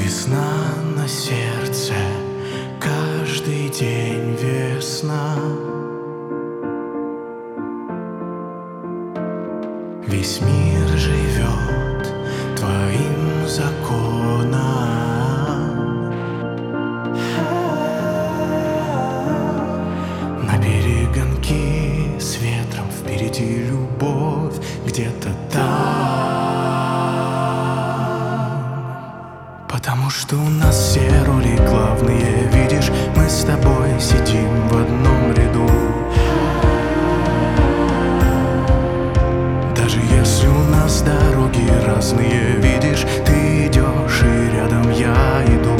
Весна на сердце, каждый день весна. Весь мир живет твоим законом. На перегонки с ветром, впереди любовь где-то там. Потому что у нас все роли главные, видишь, мы с тобой сидим в одном ряду. Даже если у нас дороги разные, видишь, ты идешь и рядом я иду.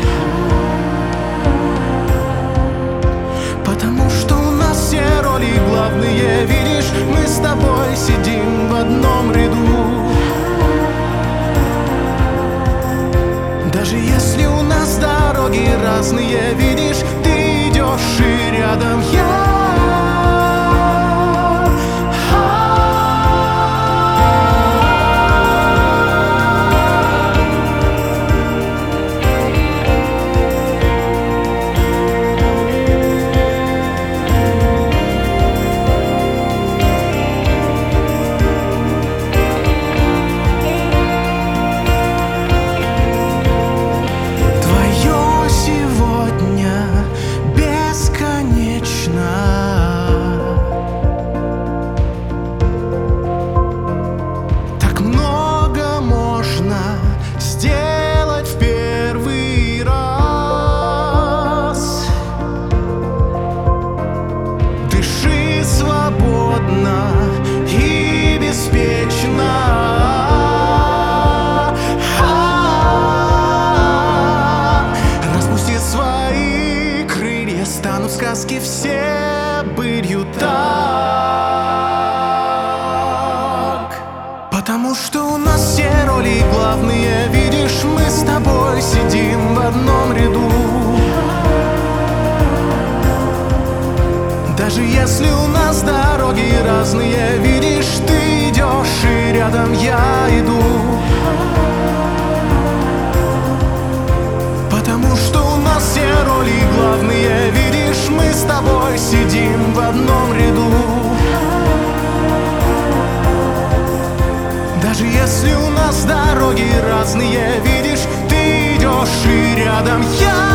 Потому что у нас все роли главные, видишь, мы с тобой сидим в одном ряду. Даже если у нас дороги разные, видишь, ты идешь и рядом я. И беспечно. Распусти свои крылья, станут сказки все былью так. Потому что у нас все роли главные, видишь, мы с тобой сидим в одном ряду. Даже если у нас дороги разные, видишь, ты идешь и рядом я иду. Потому что у нас все роли главные, видишь, мы с тобой сидим в одном ряду. Даже если у нас дороги разные, видишь, ты идешь и рядом я.